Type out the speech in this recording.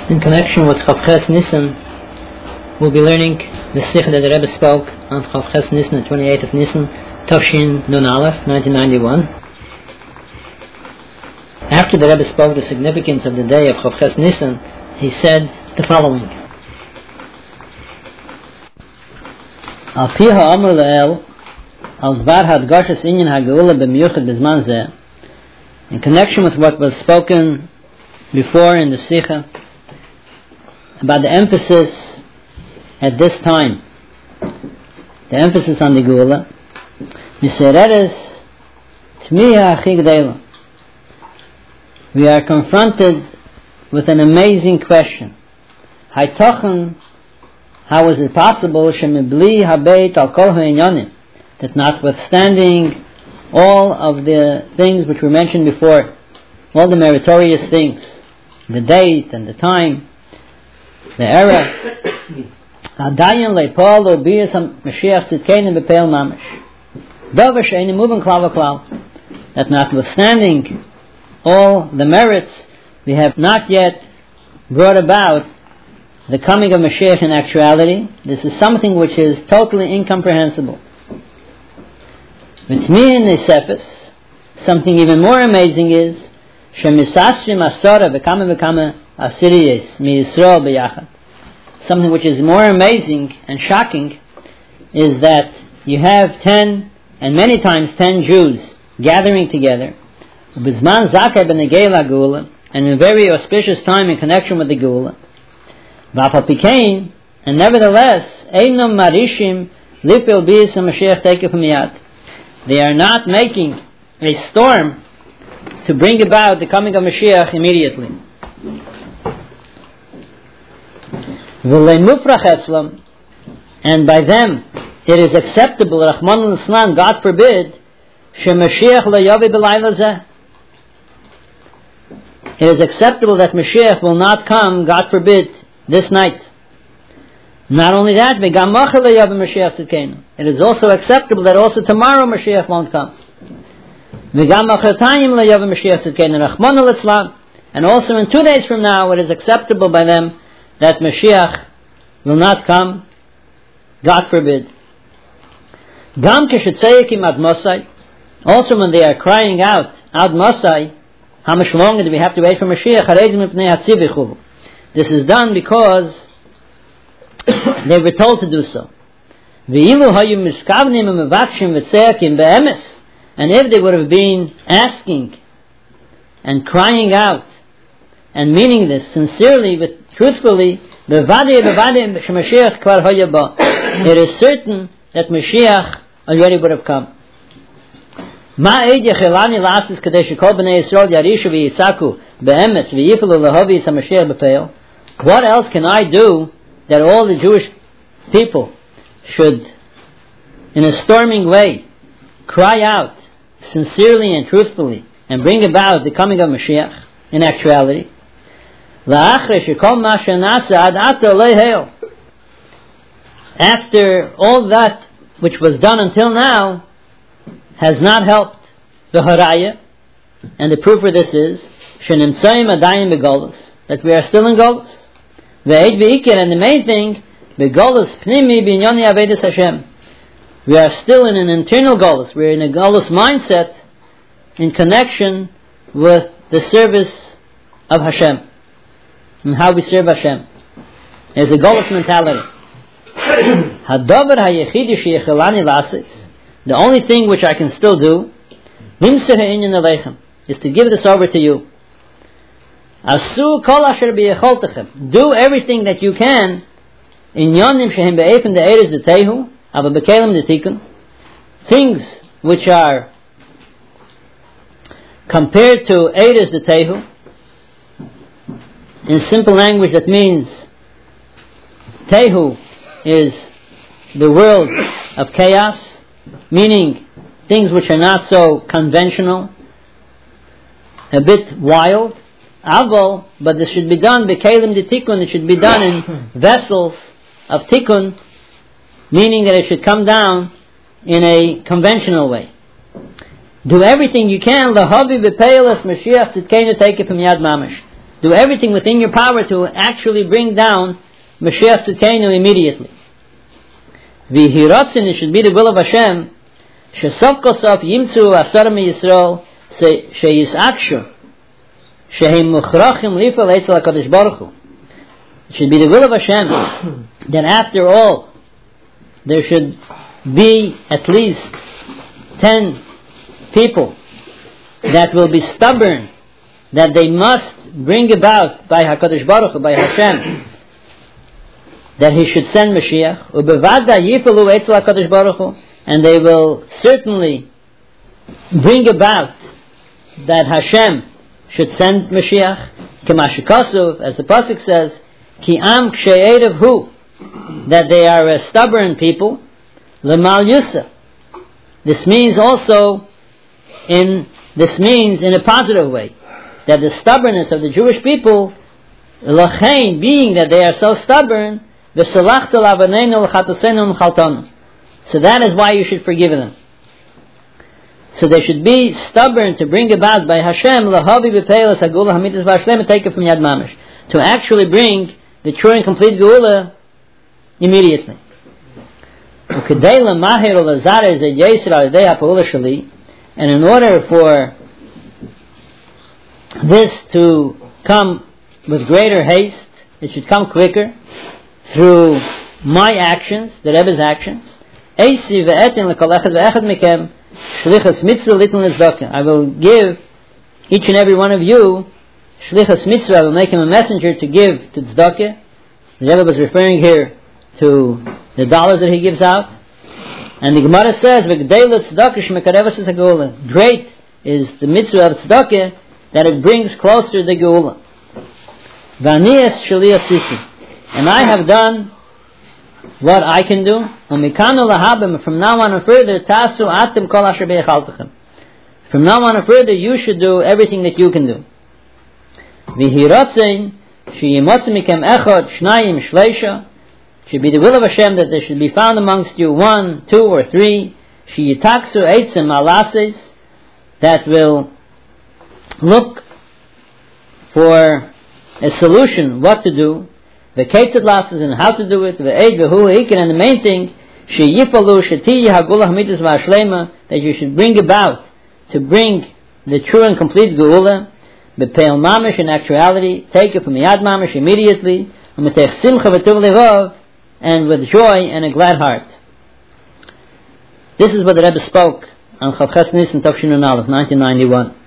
In connection with Chavches Nisan, we'll be learning the Sikha that the Rebbe spoke on Chavches Nisan, the 28th of Nisan, Tafshin Nun Aleph, 1991. After the Rebbe spoke the significance of the day of Chavches Nisan, he said the following: Al pi ha'amr le'el, al dvar hadgashes inyan ha'geula b'miyuchad b'zman zeh, in connection with what was spoken before in the Sikha about the emphasis at this time, the emphasis on the Geula, we are confronted with an amazing question. How is it possible that notwithstanding all of the things which were mentioned before, all the meritorious things, the date and the time, the era, that notwithstanding all the merits, we have not yet brought about the coming of Mashiach in actuality. This is something which is totally incomprehensible. Something even more amazing is something which is more amazing and shocking is that you have 10 and many times 10 Jews gathering together and in a very auspicious time in connection with the Geula, and nevertheless they are not making a storm to bring about the coming of Mashiach immediately. And by them it is acceptable, Rahman al-Islam, God forbid, it is acceptable that Mashiach will not come, God forbid, this night. Not only that, it is also acceptable that also tomorrow Mashiach won't come. And also in 2 days from now it is acceptable by them that Mashiach will not come, God forbid. Also when they are crying out, Ad Masai, how much longer do we have to wait for Mashiach? This is done because they were told to do so. And if they would have been asking and crying out and meaning this sincerely, truthfully, it is certain that Mashiach already would have come. What else can I do that all the Jewish people should, in a storming way, cry out sincerely and truthfully and bring about the coming of Mashiach in actuality? After all that which was done until now has not helped the haraya, and the proof for this is that we are still in Golus. And the main thing, we are still in an internal Golus. We are in a Golus mindset in connection with the service of Hashem and how we serve Hashem. There's a Golus mentality. The only thing which I can still do is to give this over to you. Do everything that you can in things which are compared to Eiris the Tehu. In simple language, that means Tehu is the world of chaos, meaning things which are not so conventional, a bit wild. Aval, but this should be done b'kelim de tikkun. It should be done in vessels of tikkun, meaning that it should come down in a conventional way. Do everything you can, lahavi b'peilas Mashiach tzidkenu, take it from Yad Mamash, do everything within your power to actually bring down Mashiach Tzidkenu immediately. V'hiratzin, it should be the will of Hashem, shesof kol sof yimtzu asarim Yisrael sheyisakshu shehem muchrachim lifal etzel HaKadosh Baruch Hu. It should be the will of Hashem that after all there should be at least 10 people that will be stubborn, that they must bring about by HaKadosh Baruch Hu, by Hashem, that He should send Mashiach, ubevada yifalu etzel HaKadosh Baruch Hu, and they will certainly bring about that Hashem should send Mashiach, kema shekasuv, as the pasuk says, ki am kshe'erev hu, that they are a stubborn people, lemal yusa. This means in a positive way, that the stubbornness of the Jewish people, lachein, being that they are so stubborn, v'salachta lavaneinu l'chatasenu l'chaltanu. So that is why you should forgive them. So they should be stubborn to bring about by Hashem lahavi b'peilas hagula hamitas v'ashlema, take it from Yad Mamish, to actually bring the true and complete geula immediately. And in order for this to come with greater haste, it should come quicker through my actions, the Rebbe's actions. I will give each and every one of you shlichus mitzvah. I will make him a messenger to give to tzedakah. The Rebbe was referring here to the dollars that he gives out. And the Gemara says, great is the mitzvah of tzedakah, that it brings closer the geula. And I have done what I can do. From now on and further, from now on and further, you should do everything that you can do. It should be the will of Hashem that there should be found amongst you 1, 2, or 3 that will look for a solution, what to do, the ketzad lasses and how to do it, the eid v'hu h'ikin, and the main thing, that you should bring about to bring the true and complete geula, b'peil mamish, in actuality, take it from Yad Mamish immediately, and with joy and a glad heart. This is what the Rebbe spoke on Chav Ches Nisan Tov Shin Nun Aleph, 1991.